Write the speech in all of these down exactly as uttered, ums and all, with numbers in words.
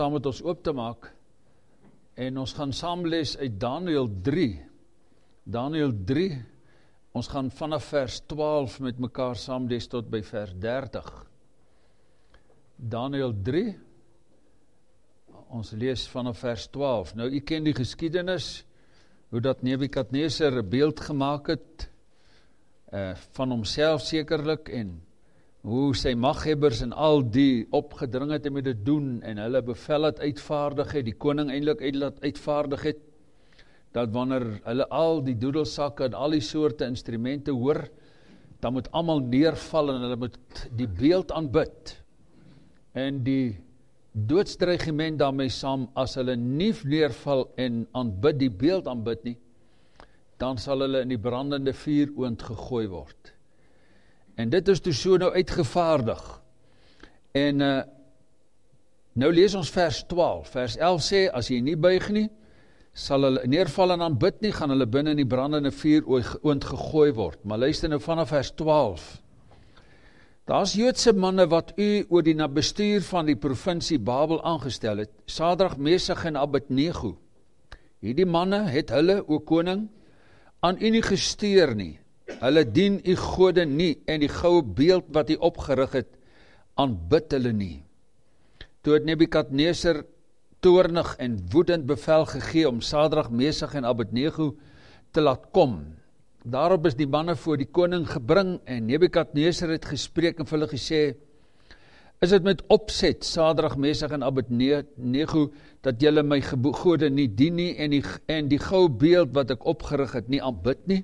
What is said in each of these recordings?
saam met ons oop te maak en ons gaan saam lees uit Daniël drie. Daniël drie, ons gaan vanaf vers twaalf met mekaar saam lees tot by vers dertig. Daniël drie, ons lees vanaf vers twaalf. Nou, u ken die geskiedenis, hoe dat Nebukadneser 'n beeld gemaak het, uh, van homself sekerlik, en hoe sy maghebbers en al die opgedring het om dit te doen, en hulle bevel het uitvaardig het, die koning eintlik uit, uitvaardig het, dat wanneer hulle al die doedelsakke en al die soorte instrumente hoor, dan moet almal neerval en hulle moet die beeld aanbid. En die doodsdreigement daarmee saam, as hulle nie neerval en aanbid, die beeld aanbid nie, dan sal hulle in die brandende vuuroond gegooi word. En dit is dus so nou uitgevaardig. En uh, nou lees ons vers twaalf. Vers elf sê, as jy nie buig nie, sal hulle neerval en aanbid nie, gaan hulle binne in die brandende vuuroond gegooi word. Maar luister nou vanaf vers twaalf. Daar's Joodse manne wat u oor die bestuur van die provinsie Babel aangestel het, Sadrag, Mesach en Abednego. Hierdie manne het hulle, o koning, aan u nie gestuur nie. Hulle dien u gode nie, en die goue beeld wat u opgerig het, aanbid hulle nie. Toe het Nebukadneser toornig en woedend bevel gegee om Sadrag, Mesach en Abednego te laat kom. Daarop is die manne voor die koning gebring, en Nebukadneser het gespreek en vir hulle gesê, is dit met opset, Sadrag, Mesach en Abednego, dat julle my gode nie dien nie, en die, en die goue beeld wat ek opgerig het nie aanbid nie?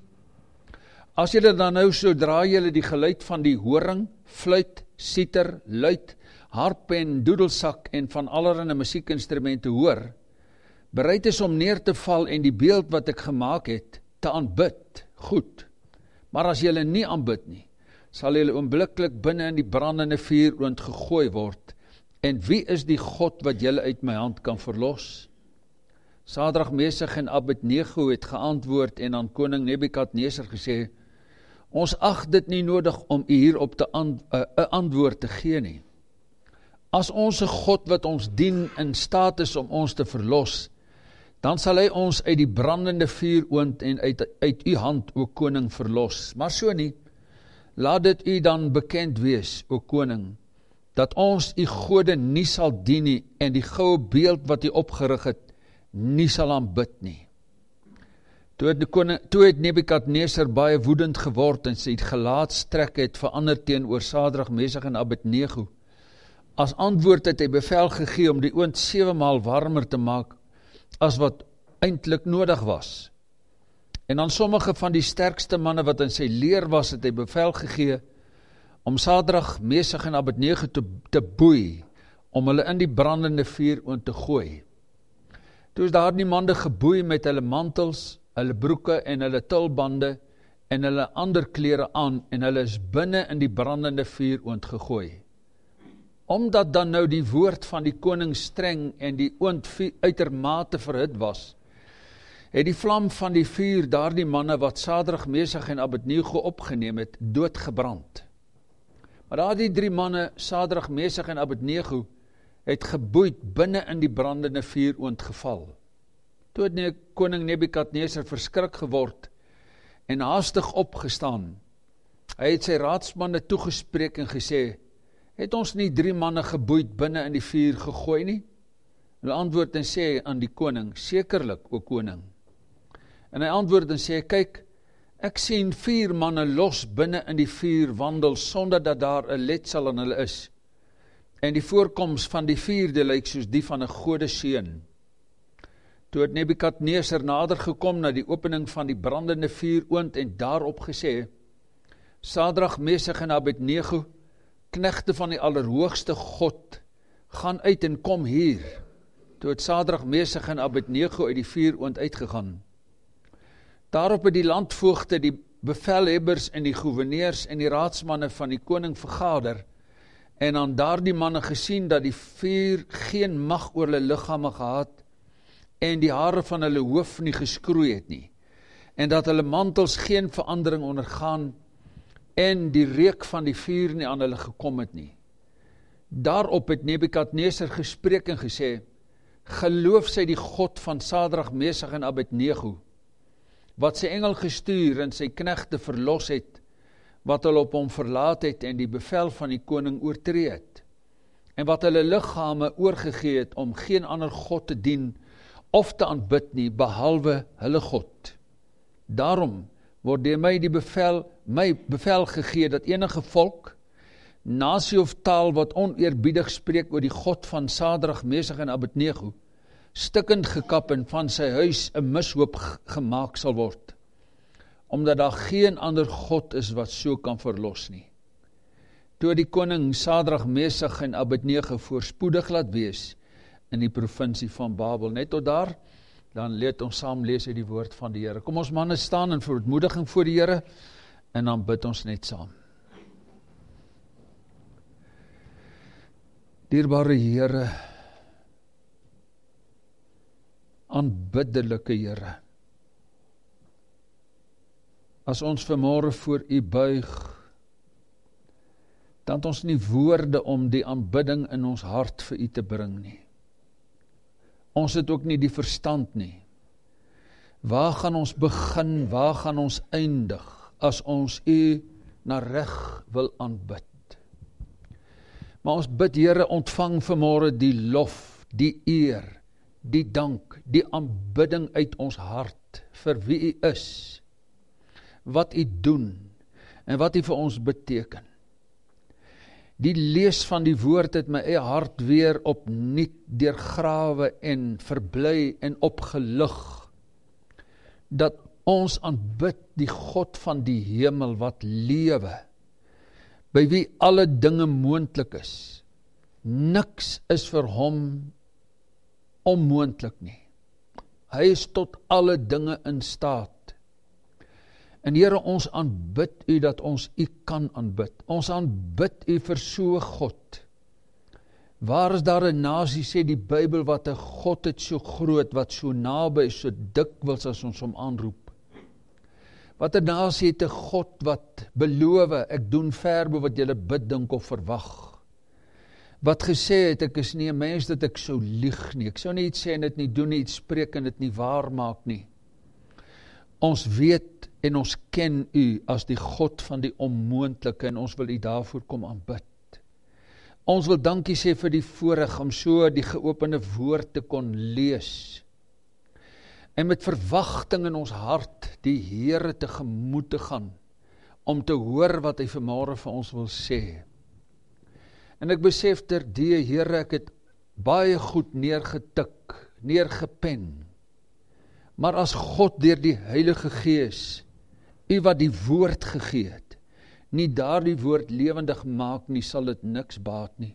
As julle dan nou, sodra julle die geluid van die horing, fluit, siter, luit, harp en doedelsak en van allerlei musiekinstrumente hoor, bereid is om neer te val en die beeld wat ek gemaak het, te aanbid, goed. Maar as julle nie aanbid nie, sal julle oombliklik binne in die brandende vuuroond gegooi word. En wie is die God wat julle uit my hand kan verlos? Sadrag, Mesach en Abednego het geantwoord en aan koning Nebukadneser gesê, ons ag dit nie nodig om u hierop te an, uh, 'n antwoord te gee nie. As ons God wat ons dien in staat is om ons te verlos, dan sal hy ons uit die brandende vuuroond en uit, uit u hand, o koning, verlos. Maar so nie, laat dit u dan bekend wees, o koning, dat ons u gode nie sal dien nie, en die goue beeld wat u opgerig het, nie sal aanbid nie. Toe het, koning, toe het Nebukadneser baie woedend geword, en sy gelaatstrek het verander teenoor Sadrag, Mesach en Abednego. As antwoord het hy bevel gegee om die oond sewe maal warmer te maak, as wat eintlik nodig was. En aan sommige van die sterkste manne wat in sy leer was, het hy bevel gegee om Sadrag, Mesach en Abednego te, te boei, om hulle in die brandende vuuroond te gooi. Toe is daar die manne geboei met hulle mantels, hulle broeke en hulle tulbande en hulle ander klere aan, en hulle is binne in die brandende vuuroond gegooi. Omdat dan nou die woord van die koning streng en die oond uitermate verhit was, het die vlam van die vuur daardie manne wat Sadrag, Mesach en Abednego opgeneem het, doodgebrand. Maar daardie drie manne, Sadrag, Mesach en Abednego, het geboeid binne in die brandende vuuroond geval. Toe het koning Nebukadneser verskrik geword en haastig opgestaan. Hy het sy raadsmanne toegespreek en gesê, het ons nie drie manne geboeid binne in die vuur gegooi nie? Hulle antwoord en sê aan die koning, sekerlik, o koning. En hy antwoord en sê, kyk, ek sien vier manne los binne in die vuur wandel, sonder dat daar 'n letsel aan hulle is. En die voorkoms van die vierde lyk soos die van 'n godeseun. Toe het Nebukadneser nader gekom na die opening van die brandende vuuroond en daarop gesê, Sadrag, Mesach en Abednego, knegte van die Allerhoogste God, gaan uit en kom hier. Toe het Sadrag, Mesach en Abednego uit die vuuroond uitgegaan. Daarop het die landvoogte, die bevelhebbers en die gouverneurs en die raadsmanne van die koning vergader, en aan daardie manne gesien dat die vuur geen mag oor hulle liggame gehad, en die hare van hulle hoof nie geskroei het nie, en dat hulle mantels geen verandering ondergaan, en die reuk van die vuur nie aan hulle gekom het nie. Daarop het Nebukadneser gespreek en gesê, geloof sy die God van Sadrag, Mesach en Abednego, wat sy engel gestuur en sy knegte verlos het, wat hulle op hom verlaat het en die bevel van die koning oortree het, en wat hulle liggame oorgegee het om geen ander God te dien of te aanbid nie, behalwe hulle God. Daarom word deur my die bevel, my bevel gegee dat enige volk, nasie of taal wat oneerbiedig spreek oor die God van Sadrag, Mesach en Abednego, stikkend gekap en van sy huis 'n mishoop gemaak sal word, omdat daar geen ander God is wat so kan verlos nie. Toe die koning Sadrag, Mesach en Abednego voorspoedig laat wees in die provinsie van Babel. Net tot daar, dan leed ons saam lees uit die woord van die Here. Kom ons manne staan in verootmoediging voor die Here, en dan bid ons net saam. Dierbare Here, aanbiddelike Here, as ons vanmôre voor U buig, dan het ons nie woorde om die aanbidding in ons hart vir U te bring nie. Ons het ook nie die verstand nie. Waar gaan ons begin, waar gaan ons eindig, as ons U na reg wil aanbid? Maar ons bid, Here, ontvang vanmôre die lof, die eer, die dank, die aanbidding uit ons hart, vir wie U is, wat U doen, en wat U vir ons beteken. Die lees van die woord het my eie hart weer opnuut deurgrawe en verbly en opgelig, dat ons aanbid die God van die hemel wat lewe, by wie alle dinge moontlik is. Niks is vir hom onmoontlik nie. Hy is tot alle dinge in staat. En Here, ons aanbid U dat ons U kan aanbid. Ons aanbid U vir so 'n God. Waar is daar 'n nasie, sê die Bybel, wat 'n God het so groot, wat so naby is, so dikwels as ons hom aanroep? Wat 'n nasie het 'n God wat beloof, ek doen ver bo wat julle bid, dink of verwag. Wat gesê het, ek is nie 'n mens dat ek sou lieg nie. Ek sou nie iets sê en dit nie doen nie, iets spreek en dit nie waar maak nie. Ons weet en ons ken U as die God van die onmoontlike, en ons wil U daarvoor kom aanbid. Ons wil dankie sê vir die voorreg om so die geopende woord te kon lees, en met verwagting in ons hart die Here tegemoet te gaan, om te hoor wat hy vanmôre vir ons wil sê. En ek besef terdee, Here, ek het baie goed neergetik, neergepen, maar as God deur die Heilige Gees, U wat die woord gegee het, nie daardie woord lewendig maak nie, sal dit niks baat nie.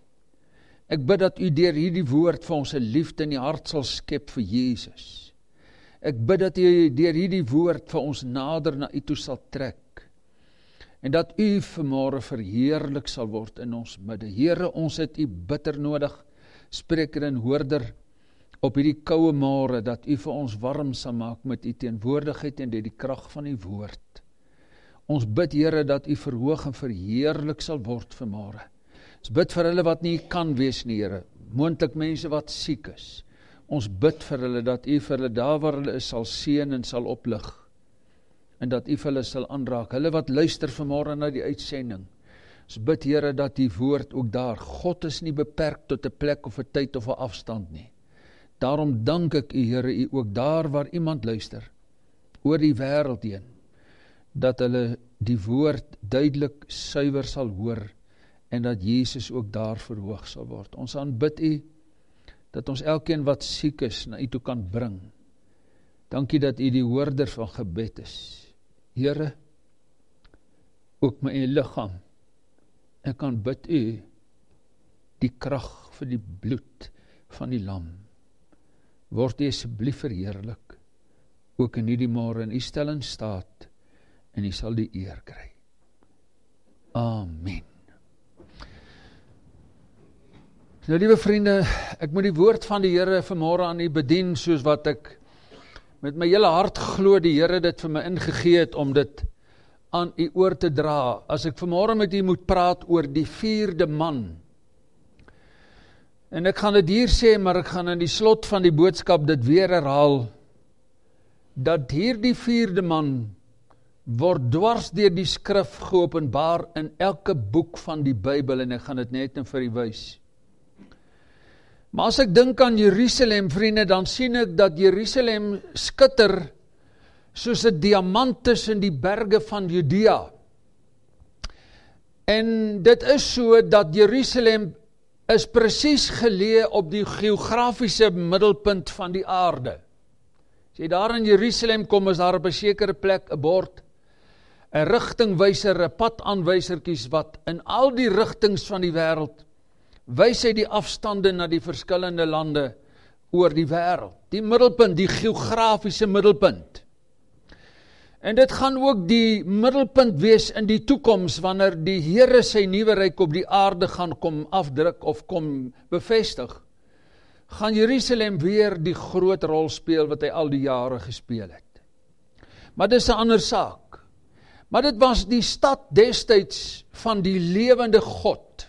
Ek bid dat U deur hierdie woord vir ons 'n liefde in die hart sal skep vir Jesus. Ek bid dat U deur hierdie woord vir ons nader na U toe sal trek, en dat U vanmôre verheerlik sal word in ons midde. Here, ons het U bitter nodig, spreker en hoorder, op hierdie koue môre, dat U vir ons warm sal maak met U teenwoordigheid en deur die krag van U woord. Ons bid, Here, dat U verhoog en verheerlik sal word vanmôre. Ons bid vir hulle wat nie kan wees nie, Here, moontlik mense wat siek is. Ons bid vir hulle, dat U vir hulle daar waar hulle is sal seën en sal oplig, en dat U vir hulle sal aanraak, hulle wat luister vanmôre na die uitsending. Ons bid, Here, dat die woord ook daar, God is nie beperk tot 'n plek of 'n tyd of 'n afstand nie. Daarom dank ek U, Here, U ook daar waar iemand luister, oor die wêreld heen, dat hulle die woord duidelik suiwer sal hoor, en dat Jesus ook daar verhoog sal word. Ons aanbid U, dat ons elkeen wat siek is, na U toe kan bring. Dankie dat U die hoorder van gebed is. Here, ook my liggaam, ek kan bid U, die krag vir die bloed van die lam. Word U asseblief verheerlik, ook in hierdie môre, en U stel in staat, en U sal die eer kry. Amen. Nou, liewe vriende, ek moet die woord van die Here vanmôre aan U bedien, soos wat ek met my hele hart glo die Here dit vir my ingegee het, om dit aan U oor te dra. As ek vanmôre met U moet praat oor die vierde man En ek gaan dit hier sê, maar ek gaan in die slot van die boodskap dit weer herhaal, dat hierdie vierde man word dwars deur die skrif geopenbaar in elke boek van die Bybel, en ek gaan dit net nou vir u wys. Maar as ek dink aan Jerusalem, vriende, dan sien ek dat Jerusalem skitter soos 'n diamant tussen die berge van Judea. En dit is so dat Jerusalem is presies geleë op die geografiese middelpunt van die aarde. As jy daar in Jerusalem kom, is daar op 'n sekere plek 'n bord, 'n rigtingwyser, 'n padaanwysertjies wat in al die rigtings van die wêreld wys hy die afstande na die verskillende lande oor die wêreld. Die middelpunt, die geografiese middelpunt. En dit gaan ook die middelpunt wees in die toekoms, wanneer die Here sy nuwe ryk op die aarde gaan kom afdruk of kom bevestig, gaan Jerusalem weer die groot rol speel wat hy al die jare gespeel het. Maar dis 'n ander saak. Maar dit was die stad destyds van die lewende God.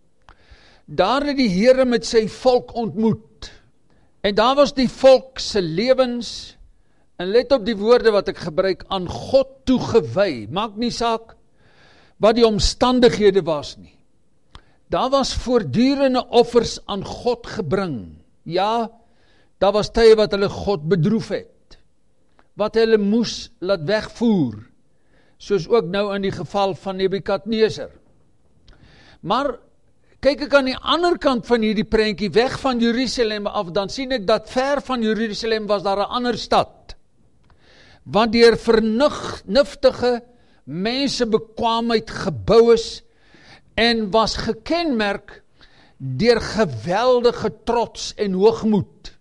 Daar het die Here met sy volk ontmoet. En daar was die volk se lewens, en let op die woorde wat ek gebruik, aan God toegewy. Maak nie saak wat die omstandighede was nie. Daar was voortdurende offers aan God gebring. Ja, daar was tye wat hulle God bedroef het, wat hulle moes laat wegvoer, soos ook nou in die geval van Nebukadneser. Maar kyk ek aan die ander kant van hierdie prentjie, weg van Jerusalem af, dan sien ek dat ver van Jerusalem was daar 'n ander stad, wat deur vernuftige mense bekwaamheid gebou is, en was gekenmerk deur geweldige trots en hoogmoed,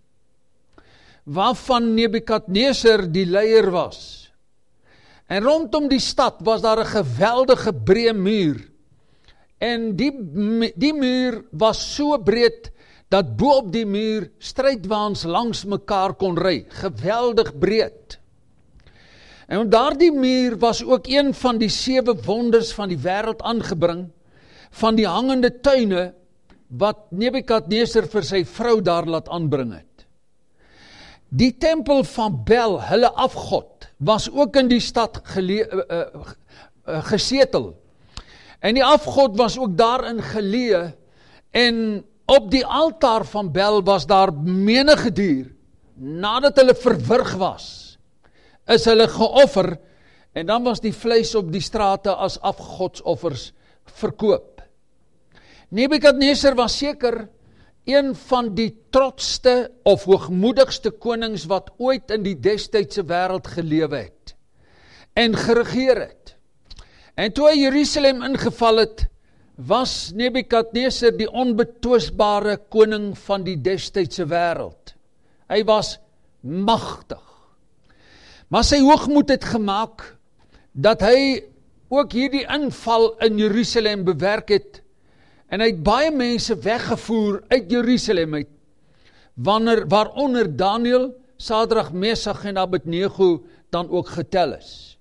waarvan Nebukadneser die leier was. En rondom die stad was daar 'n geweldige breë muur, en die, die muur was so breed, dat bo op die muur strydwaans langs mekaar kon ry, geweldig breed. En daardie muur was ook een van die sewe wonders van die wêreld aangebring, van die hangende tuine, wat Nebukadneser vir sy vrou daar laat aanbring het. Die tempel van Bel, hulle afgod, was ook in die stad gele, uh, uh, uh, gesetel. En die afgod was ook daarin geleë, en op die altaar van Bel was daar menige dier, nadat hulle verwrig was, is hulle geoffer, en dan was die vleis op die strate as afgodsoffers verkoop. Nebukadneser was seker een van die trotste of hoogmoedigste konings wat ooit in die destydse wêreld gelewe het en geregeer het. En toe hy Jerusalem ingeval het, was Nebukadneser die onbetwisbare koning van die destydse wêreld. Hy was magtig. Maar sy hoogmoed het gemaak dat hy ook hierdie inval in Jerusalem bewerk het, en hy het baie mense weggevoer uit Jerusalem uit, wanneer, waaronder Daniël, Sadrag, Mesach en Abednego dan ook getel is.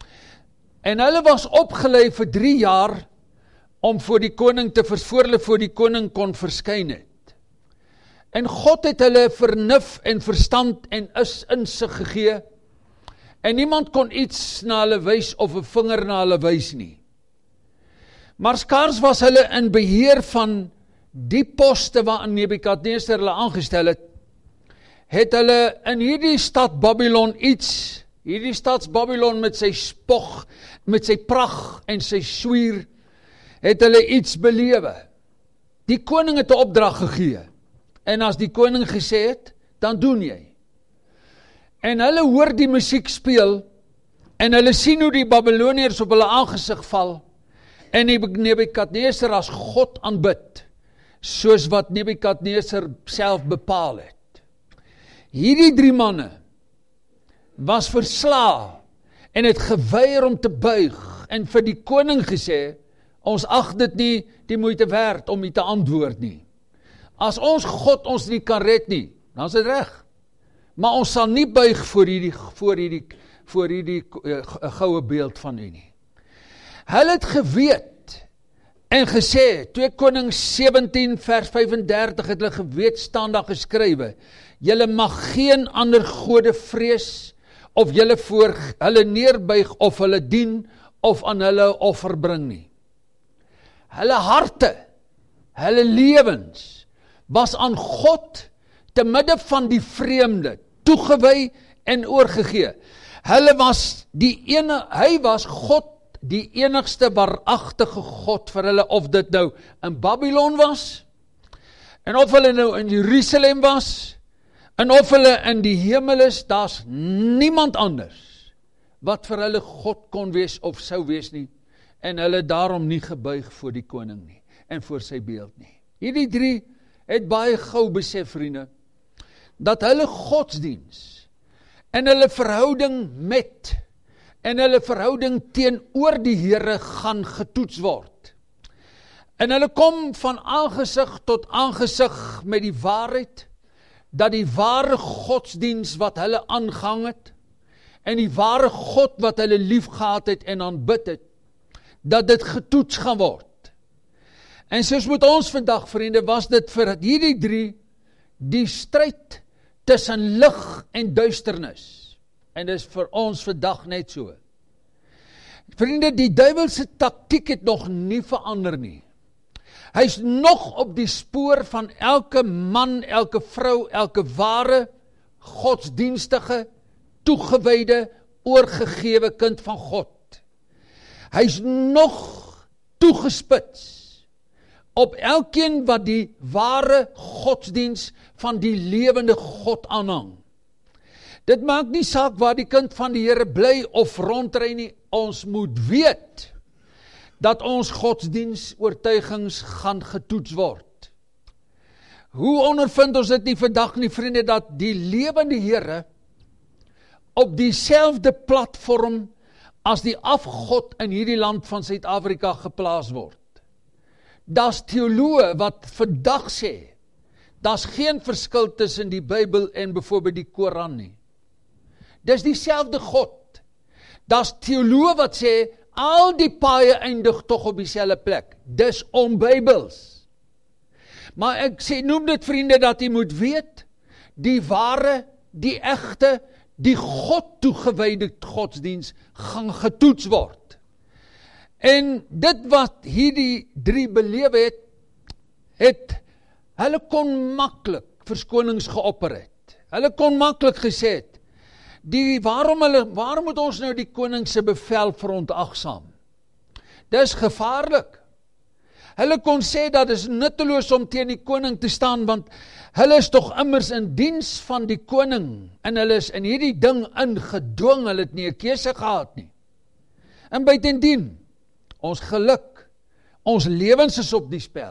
En hulle was opgelei vir drie jaar om voor die koning te voor hulle voor die koning kon verskyn het. En God het hulle vernuf en verstand en is insig gegee, en niemand kon iets na hulle wys of 'n vinger na hulle wys nie. Maar skaars was hulle in beheer van die poste waarin Nebukadneser hulle aangestel het, het hulle in hierdie stad Babylon iets, hierdie stad Babylon met sy spog, met sy pragt en sy swier, het hulle iets belewe. Die koning het 'n opdrag gegee, en as die koning gesê het, dan doen jy. En hulle hoor die musiek speel, en hulle sien hoe die Babyloniërs op hulle aangesig val, en Nebukadneser as God aanbid, soos wat Nebukadneser self bepaal het. Hierdie drie manne was versla, en het geweier om te buig, en vir die koning gesê, ons ag dit nie die moeite werd om nie te antwoord nie. As ons God ons nie kan red nie, dan is dit reg. Maar ons sal nie buig voor hierdie, voor hierdie, voor hierdie uh, goue beeld van u nie. Hulle het geweet, en gesê, twee Konings sewentien vers vyf-en-dertig het hulle geweet staan daar geskrywe, julle mag geen ander gode vrees, of julle voor hulle neerbuig, of hulle dien, of aan hulle offer bring nie. Hulle harte, hulle lewens, was aan God, te midde van die vreemde, toegewy en oorgegee. Hulle was die ene, hy was God, die enigste waaragtige God vir hulle, of dit nou in Babylon was, en of hulle nou in Jerusalem was, en of hulle in die hemel is, daar's niemand anders, wat vir hulle God kon wees, of sou wees nie, en hulle daarom nie gebuig voor die koning nie, en voor sy beeld nie. Hierdie drie het baie gou besef, vriende, dat hulle godsdiens, en hulle verhouding met, en hulle verhouding teenoor die Here gaan getoets word. En hulle kom van aangesig tot aangesig met die waarheid, dat die ware godsdiens wat hulle aangehang het, en die ware God wat hulle lief gehad het en aanbid het, dat dit getoets gaan word. En soos met ons vandag, vriende, was dit vir hierdie drie die stryd tussen lig en duisternis. En dis vir ons vandag net so. Vriende, die duiwelse taktiek het nog nie verander nie. Hy is nog op die spoor van elke man, elke vrou, elke ware, godsdienstige, toegewyde, oorgegewe kind van God. Hy is nog toegespits op elkeen wat die ware godsdiens van die lewende God aanhang. Dit maak nie saak waar die kind van die Here bly of rondry nie, ons moet weet dat ons godsdienstoortuigings gaan getoets word. Hoe ondervind ons dit nie vandag nie, vriende, dat die lewende Here op dieselfde platform as die afgod in hierdie land van Suid-Afrika geplaas word. Daar's teoloë wat vandag sê, daar's geen verskil tussen die Bybel en byvoorbeeld die Koran nie. Dis dieselfde God. Daar's teoloë wat sê, al die paaie eindig tog op dieselfde plek. Dis onbybels. Maar ek sê, noem dit, vriende, dat jy moet weet, die ware, die egte, die God toegewyde godsdiens gaan getoets word. En dit wat hierdie drie belewe het, het hulle kon maklik verskonings geopper het. Hulle kon maklik gesê het, die, waarom, hulle, waarom moet ons nou die koning se bevel verontagsaam? Dis gevaarlik. Hulle kon sê dat is nutteloos om teen die koning te staan, want hulle is tog immers in diens van die koning, en hulle is in hierdie ding ingedwing, hulle het nie 'n keuse gehad nie. En buitendien, ons geluk, ons lewens is op die spel.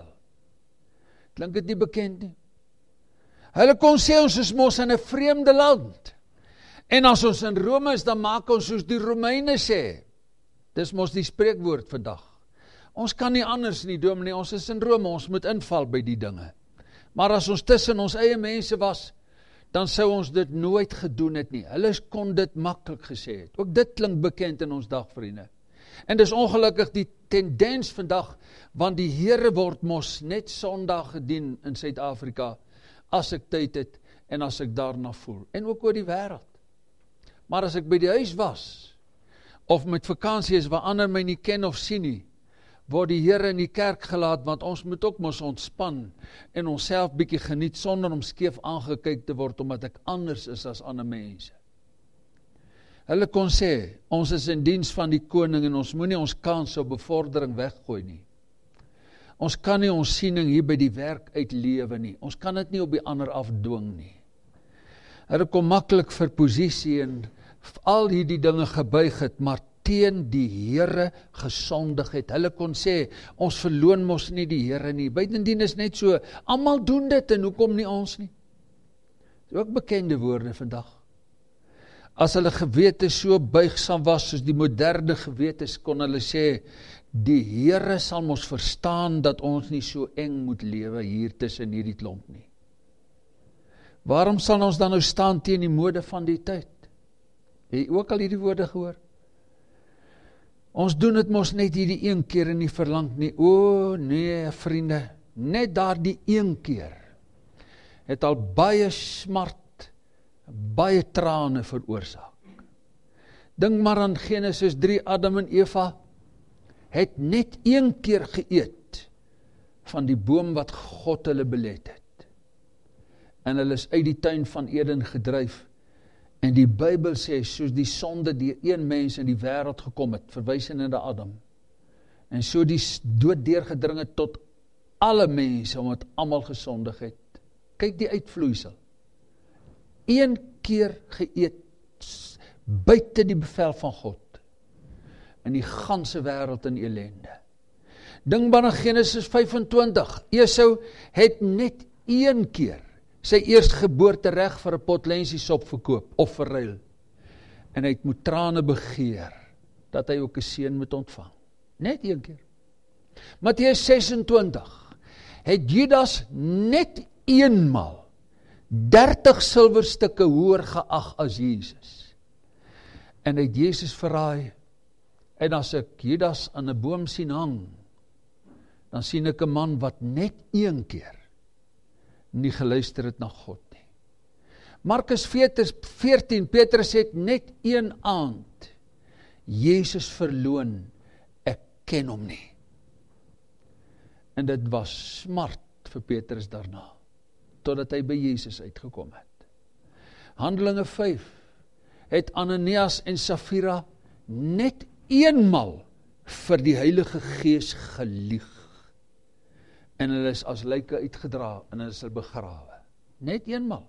Klink dit nie bekend nie? Hulle kon sê, ons is mos in 'n vreemde land, en as ons in Rome is, dan maak ons soos die Romeine sê. Dis mos die spreekwoord vandag. Ons kan nie anders nie, dominee, ons is in Rome, ons moet inval by die dinge. Maar as ons tussen ons eie mense was, dan sou ons dit nooit gedoen het nie. Hulle kon dit maklik gesê het. Ook dit klink bekend in ons dag, vriende. En dis ongelukkig die tendens vandag, want die Here word mos net Sondag gedien in Suid-Afrika, as ek tyd het, en as ek daarna voel. En ook oor die wêreld. Maar as ek by die huis was, of met vakansie is waar ander my nie ken of sien nie, word die Here in die kerk gelaat, want ons moet ook mos ontspan, en onsself bietjie geniet, sonder om skeef aangekyk te word, omdat ek anders is as ander mense. Hulle kon sê, ons is in diens van die koning, en ons moet nie ons kans op bevordering weggooi nie. Ons kan nie ons siening hier by die werk uitlewe nie, ons kan dit nie op die ander afdwing nie. Hulle kon maklik vir posisie en al hierdie dinge gebuig het, maar teen die Here gesondig het. Hulle kon sê, ons verloon mos nie die Here nie. Buitendien is net so, almal doen dit, en hoekom nie ons nie? Dit is ook bekende woorde vandag. As hulle gewete so buigsaam was, soos die moderne gewetes, kon hulle sê, die Here sal mos verstaan, dat ons nie so eng moet lewe hier tussen hierdie klomp nie. Waarom sal ons dan nou staan teen die mode van die tyd? Het jy ook al hierdie woorde gehoor? Ons doen dit mos net hierdie een keer en nie verlang nie. O nee, vriende, net daar die een keer het al baie smart, baie trane veroorsaak. Dink maar aan Genesis drie, Adam en Eva het net een keer geëet van die boom wat God hulle belet het. En hulle is uit die tuin van Eden gedryf. En die Bybel sê, soos die sonde deur een mens in die wêreld gekom het, verwysende na Adam, en so die dood deurgedring het tot alle mense, omdat almal gesondig het. Kyk die uitvloeisel. Een keer geëet, buite die bevel van God, in die ganse wêreld in ellende. Dink maar aan Genesis vyfentwintig, Esau het net een keer sy eerstgeboorte reg vir 'n pot lensiesop verkoop, of verruil. En hy het met trane begeer, dat hy ook 'n seun moet ontvang. Net een keer. Matteus sesentwintig, het Judas net eenmaal dertig silwerstukke hoër geag as Jesus. En hy het Jesus verraai. En as ek Judas aan 'n boom sien hang, dan sien ek 'n man wat net een keer nie geluister het na God nie. Markus veertien, Petrus het net een aand Jesus verloon, ek ken hom nie. En dit was smart vir Petrus daarna, totdat hy by Jesus uitgekom het. Handelinge vyf, het Ananias en Safira net eenmal vir die Heilige Gees gelieg. En hulle is as lyke uitgedra en hulle is begrawe. Net eenmal.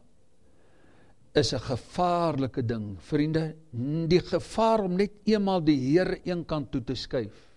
Is 'n gevaarlike ding, vriende. Die gevaar om net eenmal die Here een kant toe te skuif,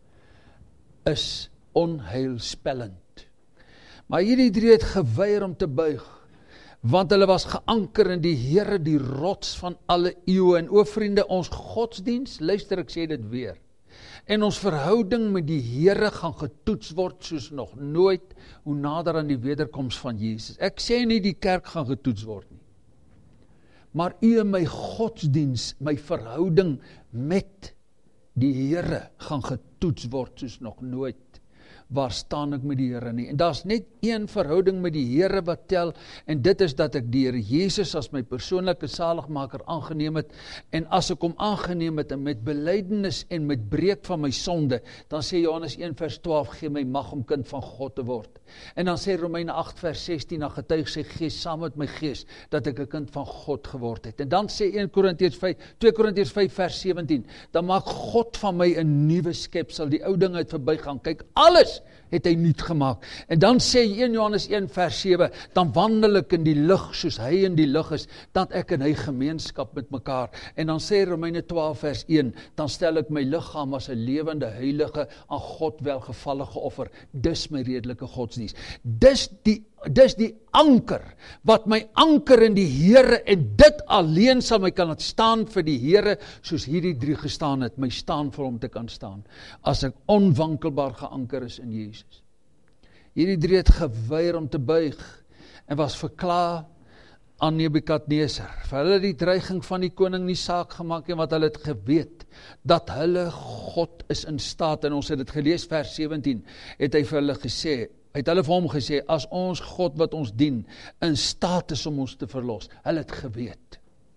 is onheilspellend. Maar hierdie drie het geweier om te buig, want hulle was geanker in die Here, die rots van alle eeue. En o vriende, ons godsdiens, luister ek sê dit weer, en ons verhouding met die Here gaan getoets word soos nog nooit, hoe nader aan die wederkoms van Jesus. Ek sê nie die kerk gaan getoets word nie, maar u en my godsdiens, my verhouding met die Here gaan getoets word soos nog nooit. Waar staan ek met die Here nie? En daar's net een verhouding met die Here wat tel, en dit is dat ek die Here Jesus as my persoonlike saligmaker aangeneem het, en as ek hom aangeneem het, en met belydenis en met breek van my sonde, dan sê Johannes een vers twaalf, gee my mag om kind van God te word. En dan sê Romeine agt vers sestien, dan getuig sy gees saam met my gees, dat ek 'n kind van God geword het. En dan sê een Korintiërs vyf, twee Korintiërs vyf vers sewentien, dan maak God van my 'n nuwe skepsel, die ou ding het verbygaan, kyk, alles het hy nuut gemaak. En dan sê een Johannes een vers sewe, dan wandel ek in die lig, soos hy in die lig is, dat ek en hy gemeenskap met mekaar. En dan sê Romeine twaalf vers een, dan stel ek my liggaam as 'n lewende, heilige, aan God welgevallige offer. Dis my redelike godsdienst. Dis die, dis die anker, wat my anker in die Here, en dit alleen sal my kan laat staan vir die Here, soos hierdie drie gestaan het, my staan vir hom te kan staan, as ek onwankelbaar geanker is in Jesus. Hierdie drie het geweier om te buig, en was verklaar aan Nebukadneser, vir hulle die dreiging van die koning nie saak gemaak, en wat hulle het geweet, dat hulle God is in staat, en ons het dit gelees vers sewentien, het hy vir hulle gesê, het hulle vir hom gesê, as ons God wat ons dien, in staat is om ons te verlos, hulle het geweet,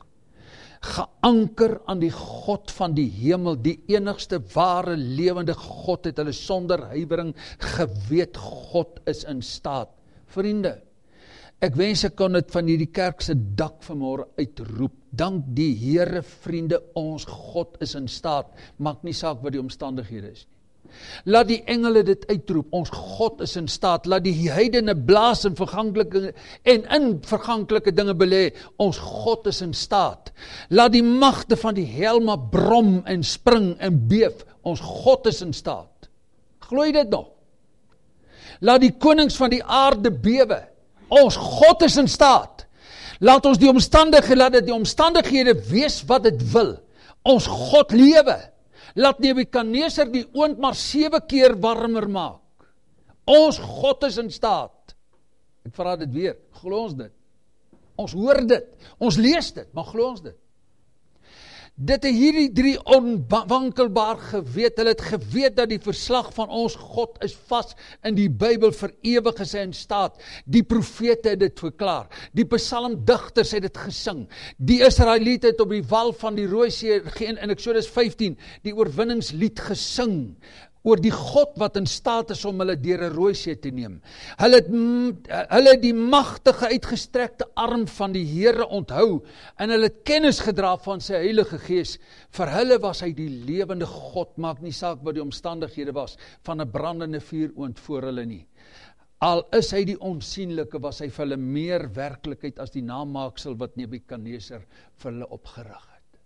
geanker aan die God van die hemel, die enigste ware lewende God, het hulle sonder huiwering geweet, God is in staat. Vriende, ek wens ek kon dit van hierdie kerk se dak vanmôre uitroep, dank die Here, vriende, ons God is in staat, maak nie saak wat die omstandighede is nie. Laat die engele dit uitroep, ons God is in staat, laat die heidene blaas in verganklike en in verganklike dinge belê, ons God is in staat. Laat die magte van die hel maar brom en spring en beef, ons God is in staat. Glo jy dit nog? Laat die konings van die aarde bewe, ons God is in staat. Laat ons die omstandighede, laat dit die omstandighede wees wat dit wil. Ons God lewe. Laat Nebukadneser die oond maar sewe keer warmer maak. Ons God is in staat. Ek vra dit weer, glo ons dit? Ons hoor dit, ons lees dit, maar glo ons dit? Dit het hierdie drie onwankelbaar geweet. Hulle het geweet dat die verslag van ons God is vas in die Bybel vir ewig is hy in staat. Die profete het dit verklaar. Die psalmdigters het dit gesing. Die Israeliete het op die wal van die Rooi See in Eksodus vyftien die oorwinningslied gesing oor die God wat in staat is om hulle deur 'n Rooi See te neem. Hulle het, hulle het die magtige uitgestrekte arm van die Here onthou en hulle het kennis gedra van sy Heilige Gees. Vir hulle was hy die lewende God, maak nie saak wat die omstandighede was, van 'n brandende vuuroond voor hulle nie. Al is hy die onsienlike, was hy vir hulle meer werklikheid as die namaaksel wat Nebukadneser vir hulle opgerig het.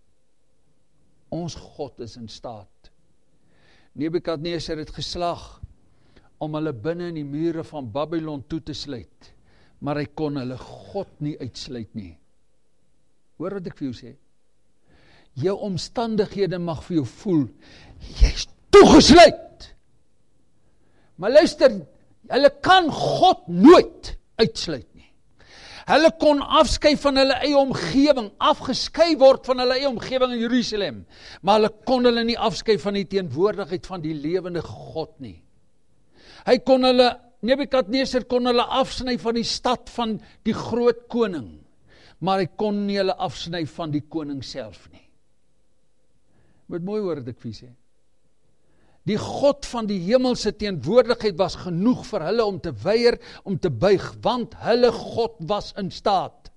Ons God is in staat. Nebukadneser het geslaag om hulle binne in die mure van Babylon toe te sluit, maar hy kon hulle God nie uitsluit nie. Hoor wat ek vir jou sê? Jou omstandighede mag vir jou voel, jy is toegesluit. Maar luister, hulle kan God nooit uitsluit nie. Hulle kon afskei van hulle eie omgewing, afgeskei word van hulle eie omgewing in Jerusalem, maar hulle kon hulle nie afskei van die teenwoordigheid van die lewende God nie. Hy kon hulle, Nebukadneser kon hulle afsny van die stad van die groot koning, maar hy kon nie hulle afsny van die koning self nie. Moet mooi hoor wat ek vir sê. Die God van die hemelse teenwoordigheid was genoeg vir hulle om te weier, om te buig, want hulle God was in staat.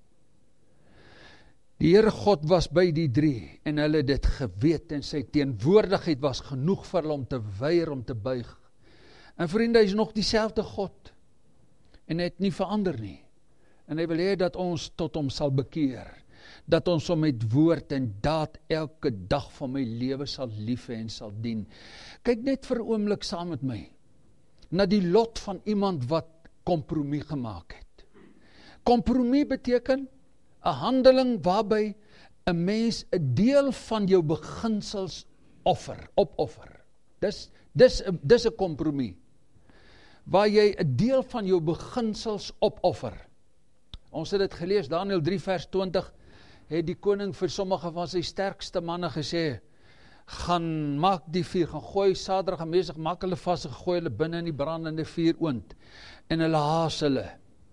Die Here God was by die drie, en hulle het dit geweet, en sy teenwoordigheid was genoeg vir hulle om te weier, om te buig. En vriende, hy is nog dieselfde God, en hy het nie verander nie. En hy wil hê dat ons tot hom sal bekeer, dat ons hom met woord en daad elke dag van my lewe sal lief hê en sal dien. Kyk net vir 'n oomblik saam met my, na die lot van iemand wat kompromie gemaak het. Kompromie beteken 'n handeling waarby 'n mens 'n deel van jou beginsels offer, opoffer. Dis, dis, dis 'n kompromie, waar jy 'n deel van jou beginsels opoffer. Ons het dit gelees, Daniël drie vers twintig, het die koning vir sommige van sy sterkste manne gesê, gaan maak die vuur, gaan gooi Sadrag en Mesach, maak hulle vas en gooi hulle binne in die brandende vuuroond, en hulle haas hulle,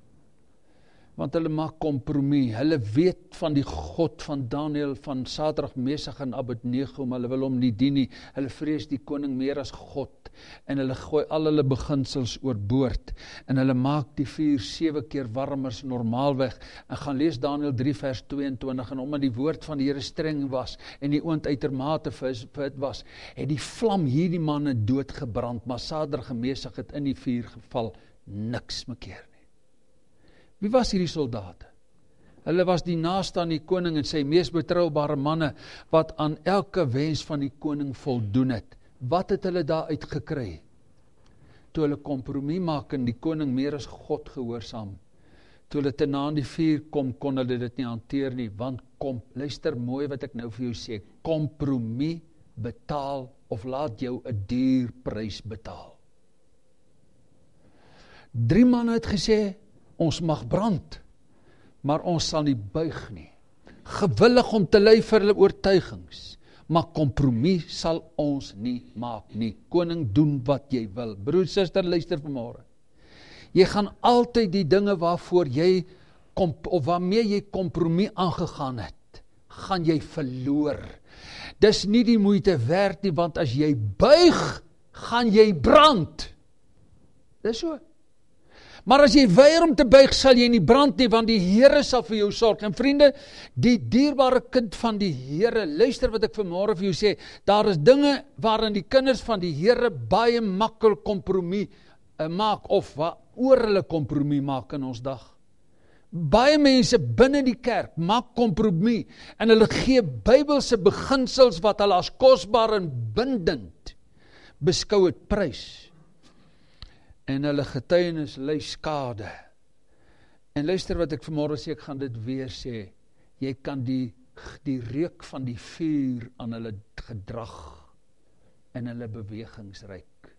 want hulle maak kompromie, hulle weet van die God van Daniël, van Sadrag, Mesach en Abednego, maar hulle wil hom nie dien nie, hulle vrees die koning meer as God, en hulle gooi al hulle beginsels oorboord, en hulle maak die vuur sewe keer warmer as normaalweg, en gaan lees Daniël drie vers tweeëntwintig, en omdat die woord van die Here streng was, en die oond uitermate vir was, het die vlam hierdie manne doodgebrand, maar Sadrag en Mesach het in die vuur geval, niks mekeer nie. Wie was hierdie soldate? Hulle was die naaste aan die koning en sy mees betroubare manne, wat aan elke wens van die koning voldoen het. Wat het hulle daar uitgekry? Toe hulle kompromie maak en die koning meer as God gehoorsaam. Toe hulle te na aan die vuur kom, kon hulle dit nie hanteer nie, want kom, luister mooi wat ek nou vir jou sê, kompromie betaal, of laat jou 'n duur prys betaal. Drie manne het gesê, ons mag brand, maar ons sal nie buig nie. Gewillig om te ly vir hulle oortuigings, maar kompromie sal ons nie maak nie. Koning, doen wat jy wil. Broer, suster, luister vanmôre. Jy gaan altyd die dinge waarvoor jy, of waarmee jy kompromie aangegaan het, gaan jy verloor. Dis nie die moeite werd nie, want as jy buig, gaan jy brand. Dis so. Maar as jy weier om te buig, sal jy nie brand nie, want die Here sal vir jou sorg. En vriende, die dierbare kind van die Here, luister wat ek vanmôre vir jou sê, daar is dinge waarin die kinders van die Here baie maklik kompromie uh, maak, of waar oor hulle kompromie maak in ons dag. Baie mense binne die kerk maak kompromie, en hulle gee Bybelse beginsels wat hulle as kosbaar en bindend beskou het prys. En hulle getuienis ly skade. En luister wat ek vanmôre sê, ek gaan dit weer sê, jy kan die, die reuk van die vuur aan hulle gedrag en hulle bewegings ruik.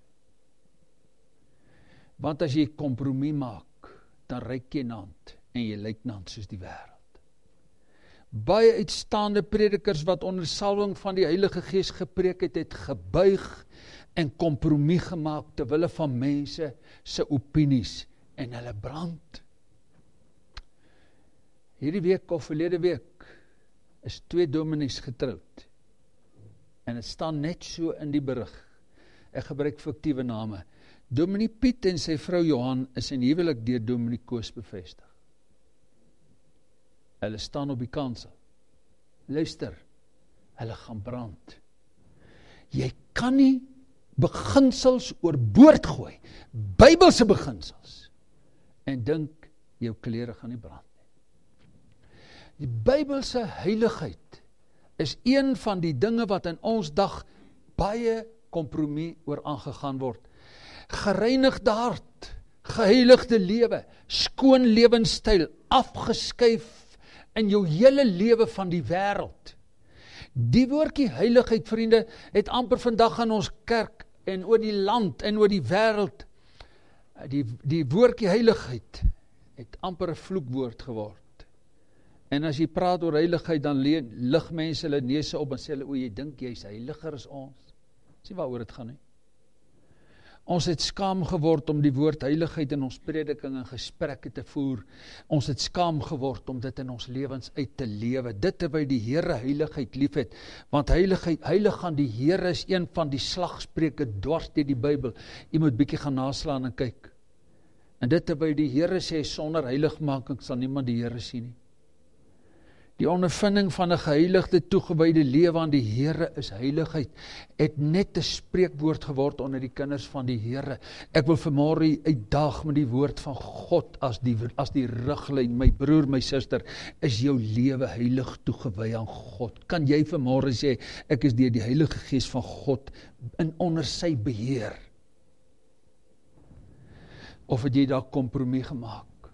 Want as jy kompromie maak, dan ruik jy nant, en jy lyk nant soos die wêreld. Baie uitstaande predikers wat onder salwing van die Heilige Gees gepreek het, het gebuig en kompromie gemaak ter wille van mense se opinies en hulle brand. Hierdie week of verlede week is twee dominees getroud. En het staan net so in die berig. Ek gebruik fiktiewe name. Dominee Piet en sy vrou Johan is in huwelik deur Dominee Koos bevestig. Hulle staan op die kansel. Luister, hulle gaan brand. Jy kan nie beginsels oorboord gooi, Bybelse beginsels, en dink jou klere gaan nie brand nie. Die Bybelse heiligheid is een van die dinge wat in ons dag baie kompromie oor aangegaan word. Gereinigde hart, geheiligde lewe, skoon lewenstyl, afgeskuif in jou hele lewe van die wêreld. Die woordjie heiligheid, vriende, het amper vandag in ons kerk en oor die land en oor die wêreld, die, die woordjie heiligheid het amper 'n vloekwoord geword. En as jy praat oor heiligheid, dan lig mense hulle neuse op en sê hulle, o, jy dink jy's heiliger as ons. Sien waaroor dit gaan nie. Ons het skaam geword om die woord heiligheid in ons prediking en gesprekke te voer. Ons het skaam geword om dit in ons lewens uit te lewe. Dit terwyl die Here heiligheid lief het. Want heiligheid, heilig aan die Here is een van die slagspreuke dwars deur die Bybel. Jy moet bietjie gaan naslaan en kyk. En dit terwyl die Here sê, sonder heiligmaking sal niemand die Here sien nie. Die ondervinding van 'n geheiligde, toegewyde lewe aan die Here is heiligheid, het net 'n spreekwoord geword onder die kinders van die Here. Ek wil vanmôre uitdaag met die woord van God as die, as die riglyn. My broer, my suster, is jou lewe heilig toegewy aan God? Kan jy vanmôre sê, ek is deur die Heilige Gees van God in onder sy beheer? Of het jy daar kompromie gemaak?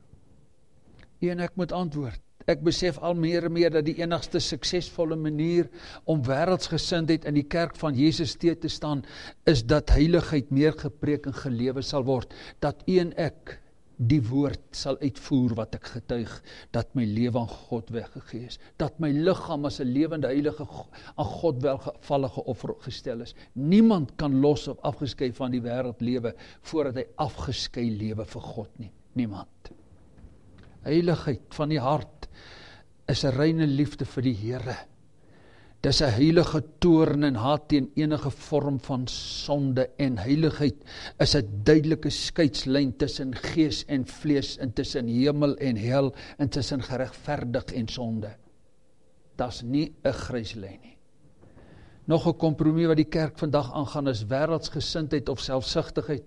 En ek moet antwoord. Ek besef al meer en meer dat die enigste suksesvolle manier om wêreldsgesindheid in die kerk van Jesus teë te staan, is dat heiligheid meer gepreek en gelewe sal word, dat u en ek die woord sal uitvoer wat ek getuig, dat my lewe aan God weggegee is, dat my liggaam as 'n lewende heilige aan God welgevallige offer gestel is. Niemand kan los of afgeskei van die wêreld lewe, voordat hy afgeskei lewe vir God nie. Niemand. Heiligheid van die hart is 'n reine liefde vir die Here. Dis 'n heilige toorn en haat teen enige vorm van sonde, en heiligheid is 'n duidelike skeidslyn tussen gees en vlees, en tussen hemel en hel, en tussen geregverdig en sonde. Daar's nie 'n grys lyn nie. Nog 'n kompromie wat die kerk vandag aangaan is wêreldsgesindheid of selfsugtigheid.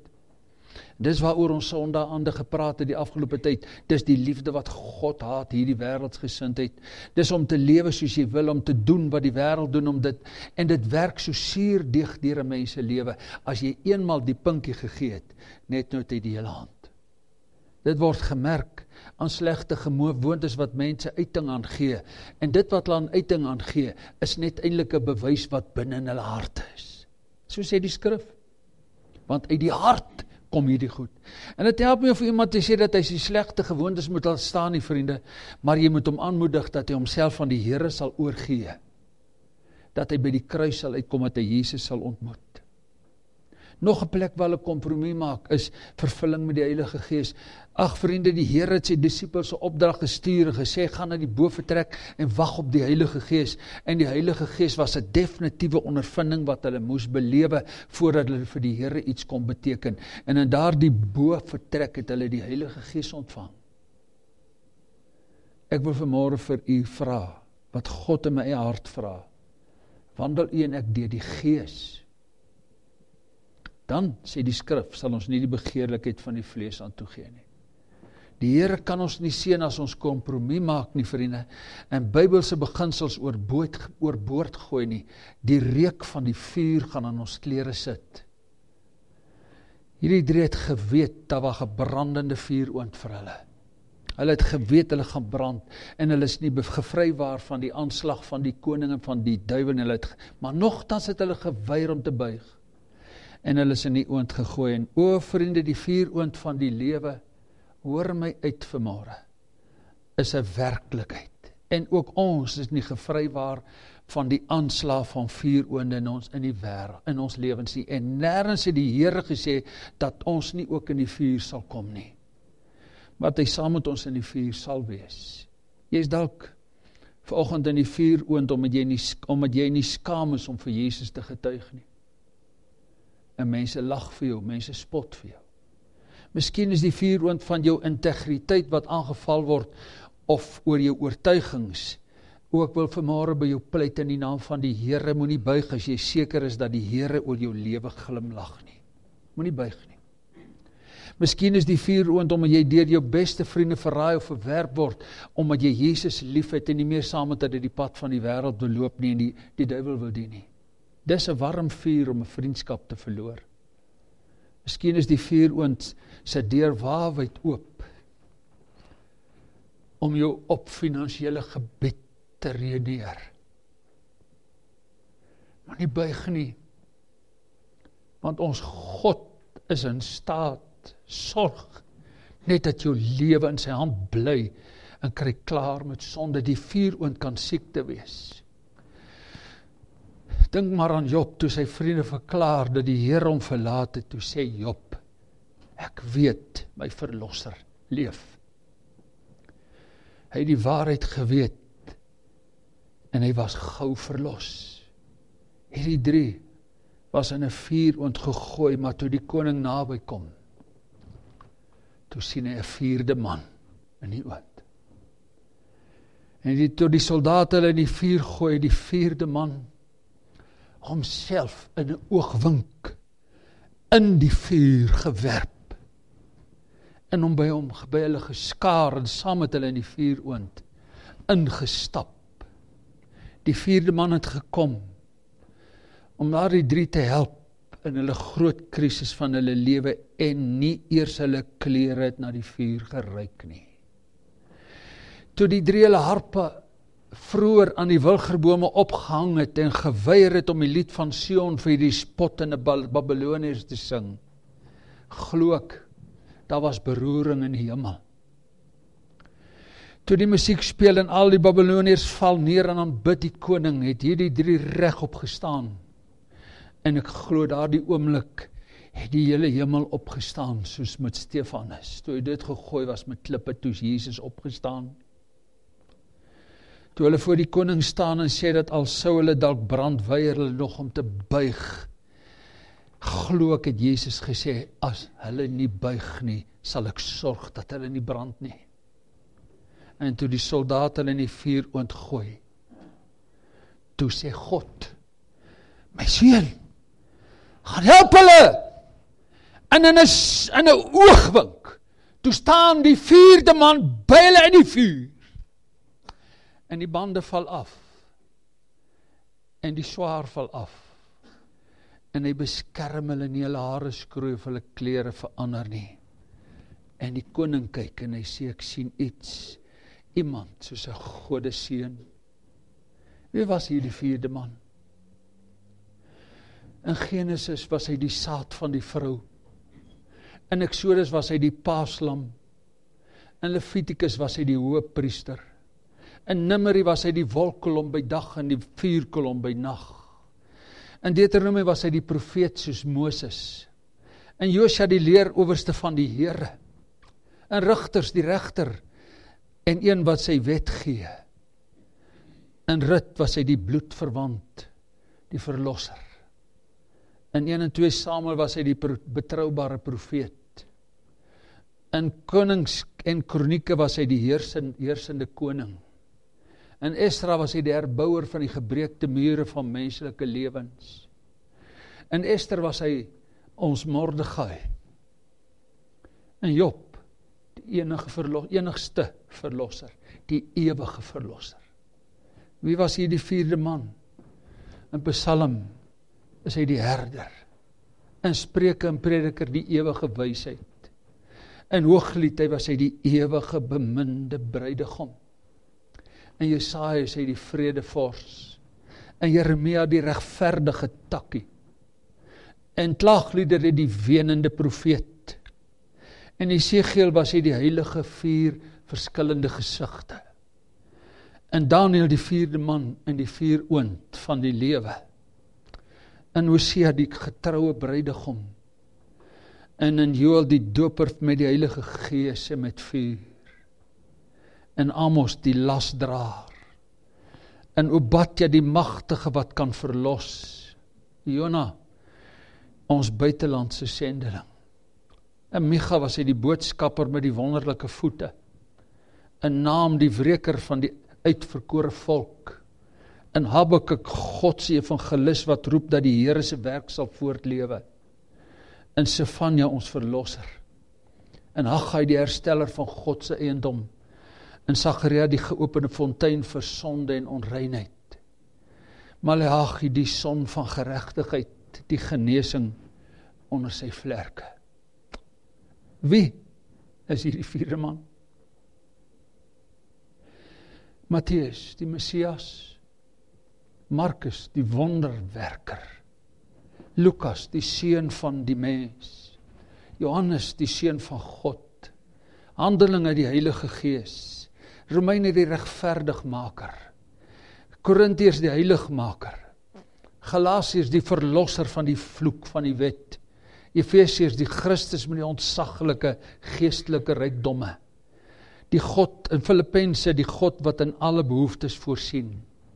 Dis waaroor ons sondaande gepraat het die afgelope tyd. Dis die liefde wat God haat, hierdie wêreldsgesindheid. Dis om te lewe soos jy wil, om te doen wat die wêreld doen, om dit, en dit werk so suurdeeg deur 'n mens se lewe. As jy eenmal die pinkie gegee het, net nou het jy die hele hand. Dit word gemerk aan slegte gewoontes wat mense uiting aan gee. En dit wat hulle aan uiting aan gee, is net eintlik 'n bewys wat binne in hulle harte is. So sê die skrif. Want uit die hart kom hierdie goed. En dit help nie of iemand te sê dat hy sy slegte gewoontes moet laat staan nie, vriende, maar jy moet hom aanmoedig dat hy homself aan die Here sal oorgee. Dat hy by die kruis sal uitkom, dat hy Jesus sal ontmoet. Nog 'n plek waar hulle kompromie maak, is vervulling met die Heilige Gees. Ag vriende, die Here het sy disippels 'n opdrag gestuur en gesê, gaan na die bovertrek en wag op die Heilige Gees. En die Heilige Gees was 'n definitiewe ondervinding wat hulle moes belewe voordat hulle vir die Here iets kon beteken. En in daardie bovertrek het hulle die Heilige Gees ontvang. Ek wil vanmôre vir u vra, wat God in my eie hart vra. Wandel u en ek deur die Gees? Dan, sê die skrif, sal ons nie die begeerlikheid van die vlees aan toegee nie. Die Here kan ons nie sien as ons kompromie maak nie, vriende, en Bybelse beginsels oorboord, oorboord gooi nie. Die reuk van die vuur gaan aan ons klere sit. Hierdie drie het geweet, dat was 'n brandende vuur oond vir hulle. Hulle het geweet, hulle gaan brand, en hulle is nie gevrywaar van die aanslag van die koning en van die duiwel, en hulle het, maar nogtans het hulle geweier om te buig. En hulle is in die oond gegooi, en o vriende, die vuuroond van die lewe, hoor my uit vanmôre, is 'n werklikheid. En ook ons is nie gevrywaar van die aanslag van vuuroonde in ons in die wêreld, in ons lewens nie. En nêrens het die Here gesê dat ons nie ook in die vuur sal kom nie. Maar hy saam met ons in die vuur sal wees. Jy is dalk vanoggend in die vuuroond omdat jy nie omdat jy nie skaam is om vir Jesus te getuig nie. En mense lag vir jou, mense spot vir jou. Miskien is die vuuroond van jou integriteit wat aangeval word of oor jou oortuigings. Ook wil vanmôre by jou pleit in die naam van die Here, moenie buig as jy seker is dat die Here oor jou lewe glimlag nie. Moenie buig nie. Miskien is die vuuroond omdat jy deur jou beste vriende verraai of verwerp word, omdat jy Jesus liefhet en nie meer saam met hulle die pad van die wêreld wil loop nie en die, die duiwel wil dien nie. Dis 'n warm vuur om 'n vriendskap te verloor. Miskien is die vuuroond se deur waawyd oop om jou op finansiële gebied te redeneer. Maar nie buig nie, want ons God is in staat, sorg, net dat jou lewe in sy hand bly en kry klaar met sonde. Die vuuroond kan siekte wees. Dink maar aan Job, toe sy vriende verklaar dat die Here hom verlaat het, toe sê Job, ek weet my verlosser leef. Hy het die waarheid geweet en hy was gou verlos. Hierdie drie was in 'n vuuroond gegooi, maar toe die koning naby kom, toe sien hy 'n vierde man in die oond. En die, toe die soldate hulle in die vuur gooi, die vierde man homself in 'n oogwink in die vuur gewerp en hom by hom by hulle geskaar en saam met hulle in die vuuroond ingestap. Die vierde man het gekom om daar die drie te help in hulle groot krisis van hulle lewe en nie eers hulle klere het na die vuur geruik nie. Toe die drie hulle harpe vroeër aan die wilgerbome opgehang het en geweier het om die lied van Sion vir die spottende Babyloniërs te sing, glo ek, daar was beroering in die hemel. Toe die musiek speel en al die Babyloniërs val neer en aanbid die koning, het hierdie drie reg opgestaan. En ek glo daardie oomblik het die hele hemel opgestaan, soos met Stefanus. Toe hy dit gegooi was met klippe, toe is Jesus opgestaan. Toe hulle voor die koning staan en sê dat al sou hulle dalk brand, weier hulle nog om te buig. Glo ek het Jesus gesê, as hulle nie buig nie, sal ek sorg dat hulle nie brand nie. En toe die soldate hulle in die vuur ontgooi, toe sê God, my seun, gaan help hulle. En in 'n in 'n oogwink, toe staan die vierde man by hulle in die vuur. En die bande val af. En die swaar val af. En hy beskerm hulle nie, hulle hare skroei of hulle klere verander nie. En die koning kyk en hy sê, ek sien iets, iemand soos 'n godeseun. Wie was hier die vierde man? In Genesis was hy die saad van die vrou. In Exodus was hy die paaslam. In Levitikus was hy die hoëpriester. In Numeri was hy die wolkkolom by dag en die vuurkolom by nag. In Deuteronomie was hy die profeet soos Moses. In Josua die leerowerste van die Here. In Rigters die regter en een wat sy wet gee. In Rut was hy die bloedverwant, die verlosser. In een en twee Samuel was hy die betroubare profeet. In Konings en Kronieke was hy die heersende, heersende koning. In Esra was hy die herbouer van die gebreekte mure van menslike lewens. In Ester was hy ons Mordegai. In Job, die enige verlos, enigste verlosser, die ewige verlosser. Wie was hier die vierde man? In Psalm is hy die herder. In Spreuke en Prediker die ewige wysheid. In Hooglied hy was hy die ewige beminde bruidegom. In Jesaja is hy die vredevors. In Jeremia die regverdige takkie. In Klaagliedere hy die wenende profeet. In Esegiel was hy die heilige vier verskillende gesigte. En Daniel die vierde man in die vier oond van die lewe. In Hosea die getroue bruidegom. En in Joël die doper met die Heilige Gees en met vuur. En Amos die lasdraer. En Obadja die magtige wat kan verlos. Jona, ons buitelandse sendeling. En Micha was hy die boodskapper met die wonderlike voete. En Naam die wreker van die uitverkore volk. En Habakuk God se evangelis wat roep dat die Here se werk sal voortlewe. En Sefanja ons verlosser. En Haggai die hersteller van God se eiendom. En Sagaria die geopende fontein vir sonde en onreinheid. Maleagi die son van geregtigheid, die genesing onder sy vlerke. Wie is hierdie vierde man? Matteus, die Messias. Markus, die wonderwerker. Lukas, die seun van die mens. Johannes, die seun van God. Handelinge, die Heilige Gees. Romeine, die regverdigmaker. Korintiërs, die heiligmaker. Galasiërs, die verlosser van die vloek van die wet. Efesiërs, die Christus met die ontsaglike geestelike rykdomme. Die God, in Filippense, die God wat in alle behoeftes voorsien.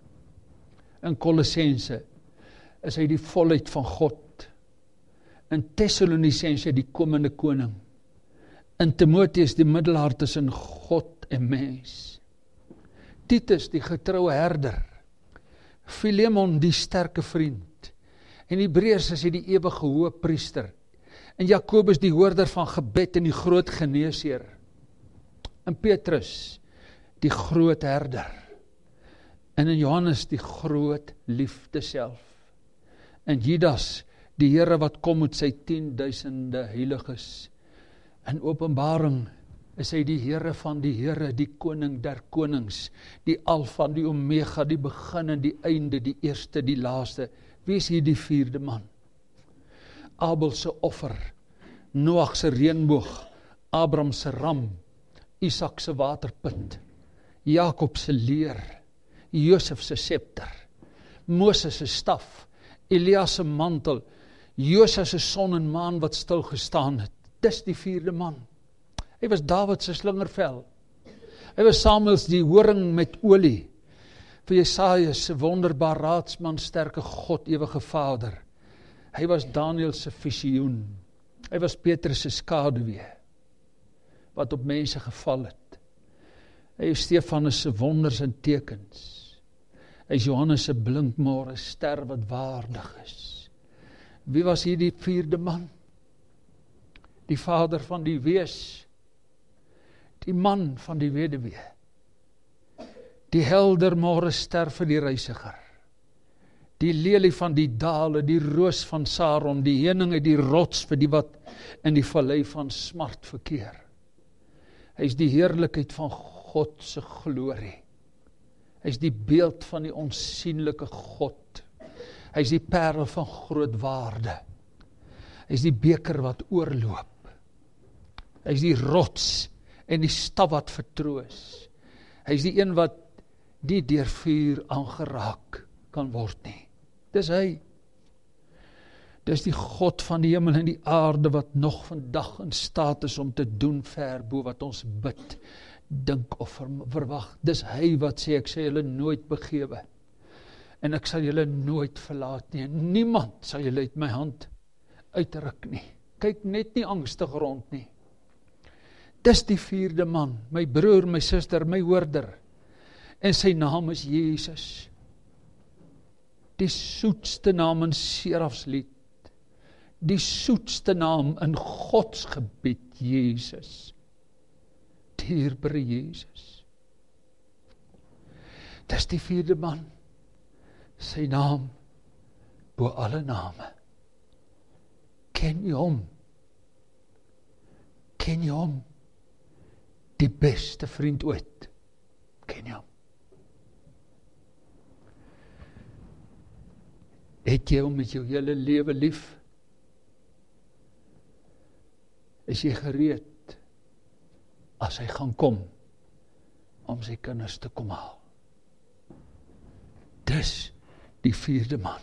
In Kolossense is hy die volheid van God. In Thessalonisense die komende koning. In Timotheus die middelaar tussen God en mens. Titus die getroue herder. Filemon die sterke vriend. En Hebreërs is hy die ewige hoëpriester. En Jakobus die hoorder van gebed en die groot geneesheer. En Petrus die groot herder. En in Johannes die groot liefde self. En Judas die Here wat kom met sy tienduisende heiliges. In Openbaring is hy die Here van die Here, die koning der konings, die Alfa, die Omega, die begin en die einde, die eerste, die laaste. Wie is hier die vierde man? Abel se offer, Noag se reënboog, Abraham se ram, Isak se waterput, Jakob se leer, Josef se scepter, Moses se staf, Elia se mantel, Josia se son en maan wat stil gestaan het. Dis die vierde man. Hy was Dawid se slingervel. Hy was Samuels die horing met olie. Vir Jesaja se wonderbaar raadsman, sterke God, ewige Vader. Hy was Daniel se visioen. Hy was Petrus se skaduwee wat op mense geval het. Hy is Stefanus se wonders en tekens. Hy is Johannes se blinkmôre ster wat waardig is. Wie was hier die vierde man? Die vader van die wees. Die man van die weduwee. Die helder môre ster vir die reisiger. Die lelie van die dale, die roos van Saron, die heuning uit die rots vir die wat in die vallei van smart verkeer. Hy is die heerlikheid van God se glorie. Hy is die beeld van die onsienlike God. Hy is die parel van groot waarde. Hy is die beker wat oorloop. Hy is die rots en die staf wat vertroos. Hy is die een wat nie deur vuur aangeraak kan word nie. Dis hy. Dis die God van die hemel en die aarde wat nog vandag in staat is om te doen ver bo wat ons bid, dink of verwag. Dis hy wat sê, ek sê julle nooit begewe. En ek sal julle nooit verlaat nie. Niemand sal julle uit my hand uitruk nie. Kyk net nie angstig rond nie. Dis die vierde man, my broer, my suster, my hoorder. En sy naam is Jesus. Die soetste naam in Serafslied. Die soetste naam in Gods gebied, Jesus. Dierbare Jesus. Dis die vierde man. Sy naam bo alle name. Ken jy hom? Ken jy hom? Die beste vriend ooit. Ken jy hom? Het jy hom met jou hele lewe lief? Is jy gereed as hy gaan kom om sy kinders te kom haal? dis die vierde man.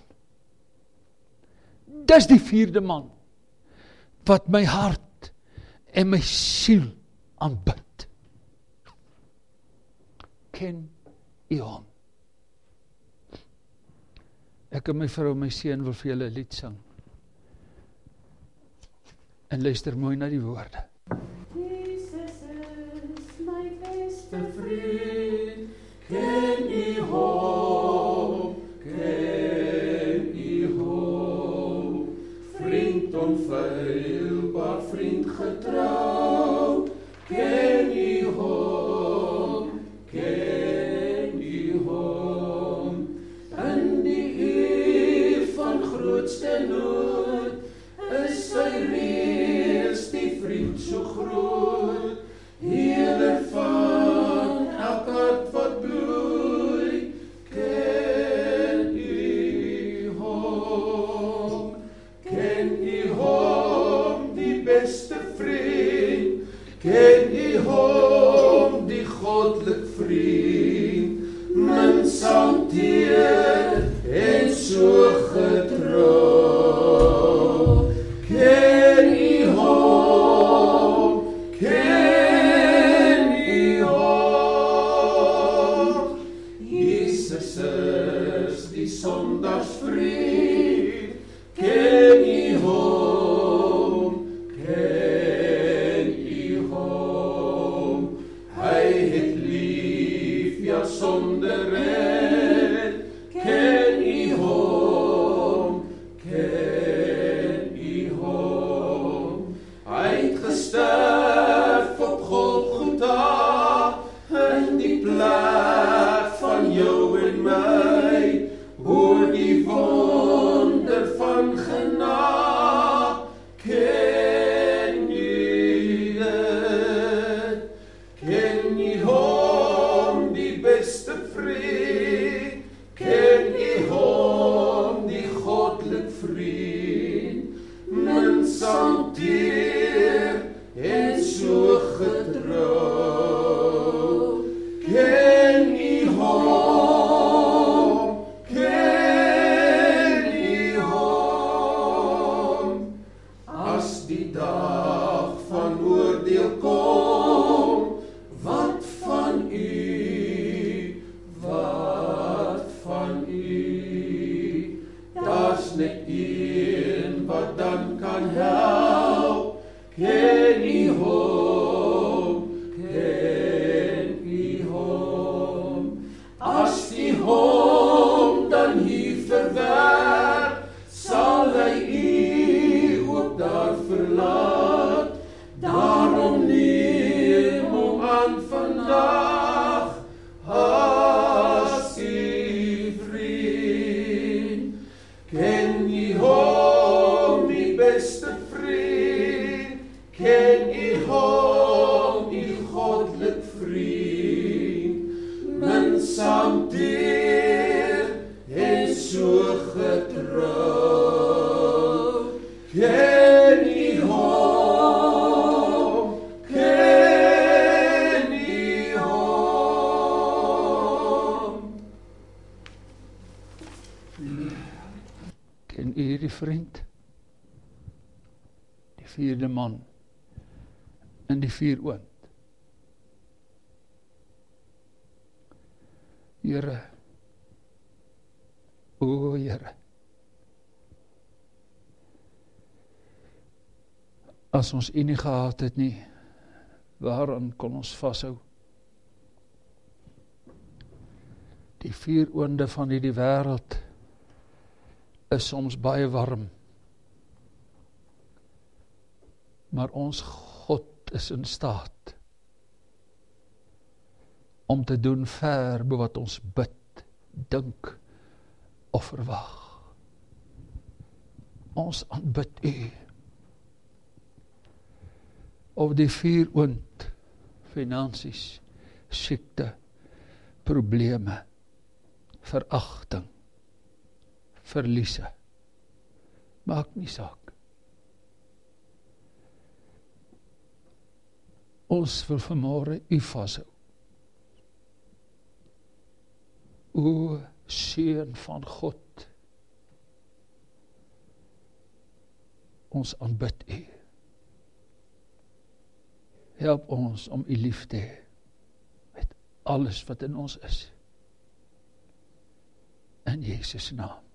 Dis die vierde man, wat my hart en my siel aanbid. Ken u hom? Ek en my vrou, my seun wil vir julle 'n lied sing. En luister mooi na die woorde. Jesus is my beste vriend, ken u hom, ken u hom, vriend onfeilbaar, vriend getrou, ken u hom, ken u hom, in die uur van grootste nood, is sy reeds die vriend so groot, heerder van elk hart wat bloei, ken u hom, ken u hom, die beste vriend, ken u hom, die goddelik vriend, min saamteer en so getrou. Ken u hom, ken u hom, Jesus is die sondagsvriend, ken u hom, ken u hom, hy het lief, ja sonder red, ken u hom, ken u hom, hy het gesterf op Golgotha, in die plek van jou en my, oor die wonder van genade, ken u dit, ken u hom, die beste vriend, ken u hom, die goddelik vriend, min saamteer en so getrou, ken u hom, ken u hom, as die dag van oordeel kom, wat van u, wat van u, daar's net een wat dan kan help, ken u hom, ken u hom, as u hom dan hier verwerp, sal hy u ook daar verlaat, daarom neem hom aan vandag, as u vriend, ken u hom, die beste vriend, ken u hom, die goddelik vriend, min saamteer en so getrou, ken u hom, ken u hom. Ken u die vriend? Die vierde man in die vier oond. Here, o Here, as ons U nie gehad het nie, waaraan kon ons vashou? Die vier oonde van hierdie wêreld is soms baie warm, maar ons God is in staat om te doen ver bo wat ons bid, dink of verwag. Ons aanbid U. Of die vier oond, finansies, siekte, probleme, veragting, verliese, maak nie saak. Ons wil vanmôre U vashou. O Seun van God, ons aanbid U. Help ons om U lief te hê, met alles wat in ons is. In Jesus naam.